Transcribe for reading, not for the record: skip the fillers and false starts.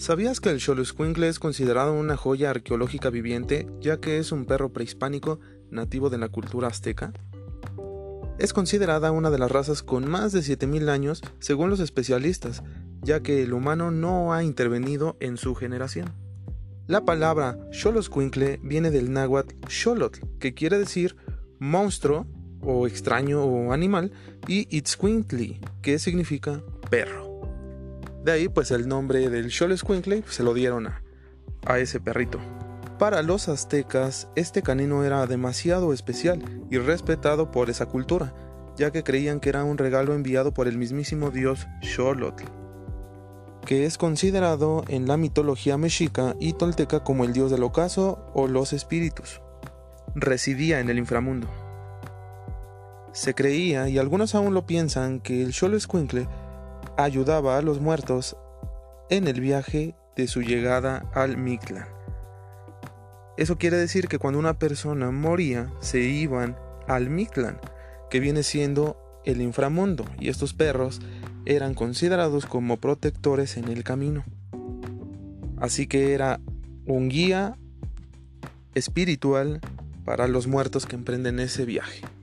¿Sabías que el Xoloitzcuintle es considerado una joya arqueológica viviente, ya que es un perro prehispánico nativo de la cultura azteca? Es considerada una de las razas con más de 7000 años, según los especialistas, ya que el humano no ha intervenido en su generación. La palabra Xoloitzcuintle viene del náhuatl xolotl, que quiere decir monstruo o extraño o animal, y itzcuintli, que significa perro. De ahí pues el nombre del Xoloitzcuintle se lo dieron a ese perrito. Para los aztecas, este canino era demasiado especial y respetado por esa cultura, ya que creían que era un regalo enviado por el mismísimo dios Xolotl, que es considerado en la mitología mexica y tolteca como el dios del ocaso o los espíritus. Residía en el inframundo. Se creía, y algunos aún lo piensan, que el Xoloitzcuintle ayudaba a los muertos en el viaje de su llegada al Mictlán. Eso quiere decir que cuando una persona moría, se iban al Mictlán, que viene siendo el inframundo, y estos perros eran considerados como protectores en el camino. Así que era un guía espiritual para los muertos que emprenden ese viaje.